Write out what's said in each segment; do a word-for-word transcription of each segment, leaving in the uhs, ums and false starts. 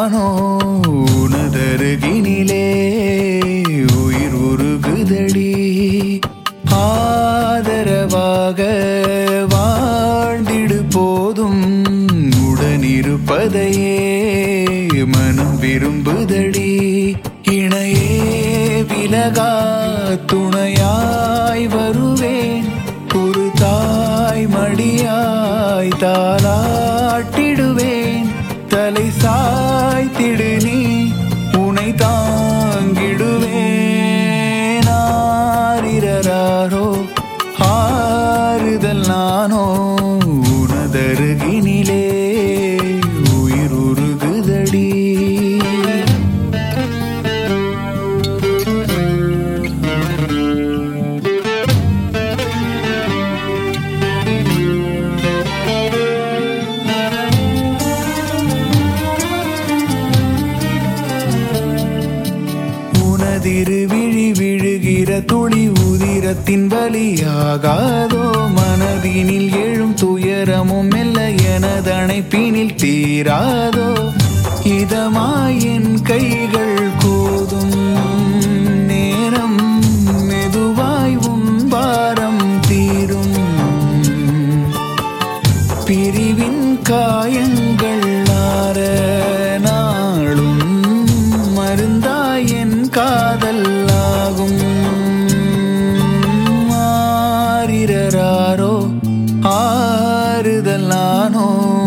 நானோ உனதருகினிலே உயிர் உருகுதடி. ஆதரவாக வாழ்ந்திடு போதும் உடனிருப்பதையே மனம் விரும்புதடி. இணையே விலகா துணையாய் வருவேன், ஒரு தாய் மடியாய் தாலாட்டிடுவேன். தலை சாய்த்திடு நீ, உனை தாங்கிடுவேன். ஆரிரராரோ ஆறுதல் நானோ உனதருகினிலே உயிர் உருகுதடி. உனதிருவிழி விழுகிற துளி உதிரத்தின் வலியாகாதோ. மனதினில் எழும் துயரமும் மெல்ல எனதணைப்பினில் தீராதோ. இதமாய் என் கைகள் கோதும் நேரம் மெதுவாய் உன் பாரம் தீரும். பிரிவின் காயங்கள் ஆற நாளும் மருந்தாய் என் காதல் ஆகும். ஆரிரராரோ ஆறுதல் நானோ.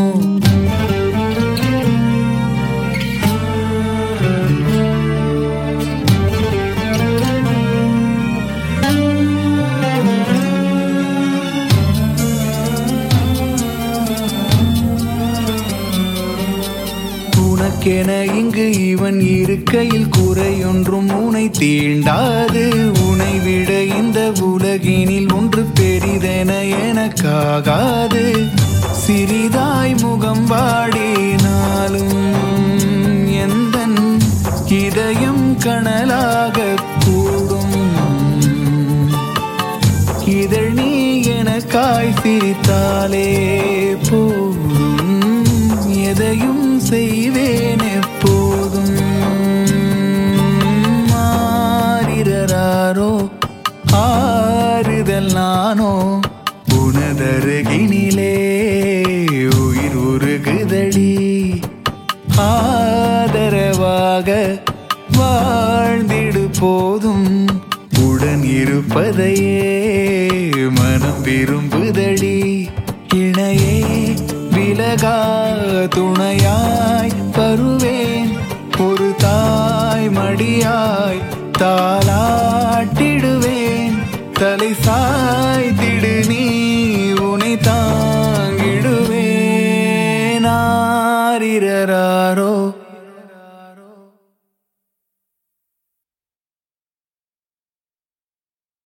உனக்கென இங்கு இவன் இருக்கையில் குறையொன்றும் உனை தீண்டாது. உனை விட இந்த உலகினில் ஒன்று பெரிதென எனக்காகாது. சிறிதாய் முகம் வாடினாலும் எந்தன் இதயம் கனலாக கூடும். இதழ் நீ எனக்காய் சிரித்தாலே போதும், எதையும் செய்வேன் எப்போதும். ஆரிரராரோ ஆறுதல் நானோ உனதருகினிலே உயிர் உருகுதடி. ஆதரவாக வாழ்ந்திடு போதும் உடன் இருப்பதையே மனம் விரும்புதடி. இணையே விலகா துணையாய் வருவேன், ஒரு தாய் மடியாய் தாலாட்டிடுவேன். தலை சா